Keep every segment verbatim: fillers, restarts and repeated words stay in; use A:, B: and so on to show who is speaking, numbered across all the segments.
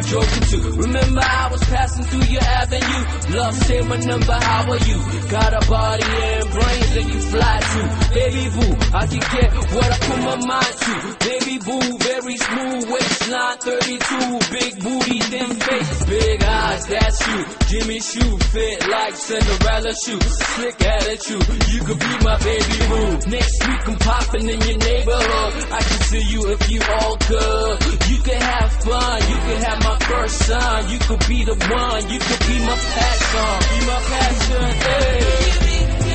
A: joking too. Remember I was passing through your avenue. Love, say my number, how are you? Got a body and brains that you fly to. Baby boo, I can get what I put my mind to. Baby boo, very smooth waistline, thirty-two. Big booty, thin face, big eyes, that's you. Jimmy Choo, fit like Cinderella shoe. Slick attitude, you could be my baby boo. Next week I'm popping in your neighborhood. I can see you if you all could. You can have fun, you can have my first son. You could be the one, you could be my passion. Be my passion, hey.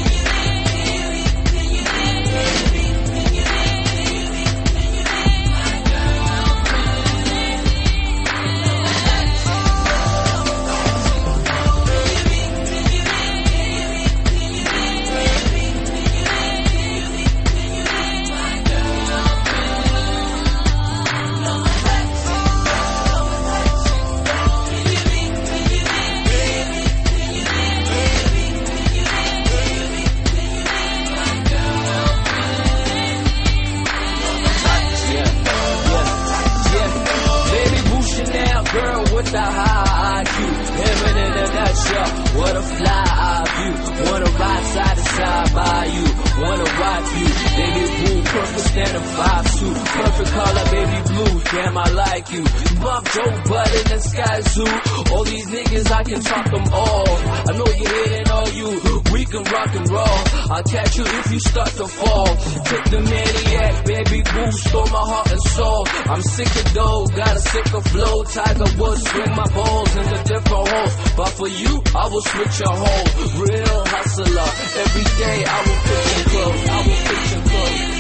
A: The high I Q, heaven in a nutshell. What a fly eye view. Wanna ride side to side by you. Wanna ride you, baby blue, perfect standing five two. Perfect color, baby blue. Damn, I like you. Bob Joe Budden and Sky Zoo. All these niggas, I can talk them all. I know you're hitting all you. We can rock and roll. I'll catch you if you start to fall. Take the maniac, baby boo, stole my heart and soul. I'm sick of dough, got a sicker flow. Tiger Woods, swing my balls into different holes. But for you, I will switch your hole. Real hustler, every day I will fix your clothes. I will fix your clothes.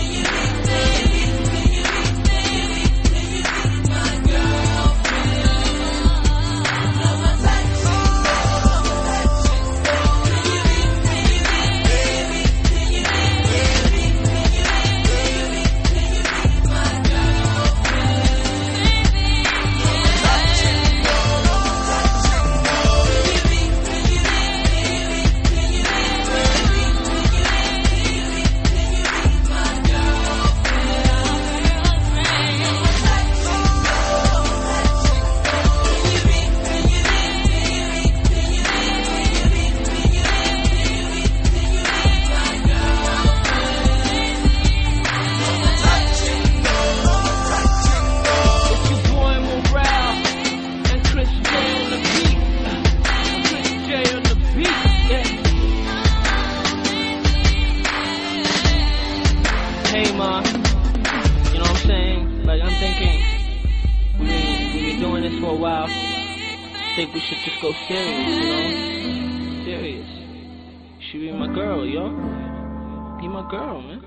B: Think we should just go serious, you know? Serious. She be my girl, yo. Be my girl, man.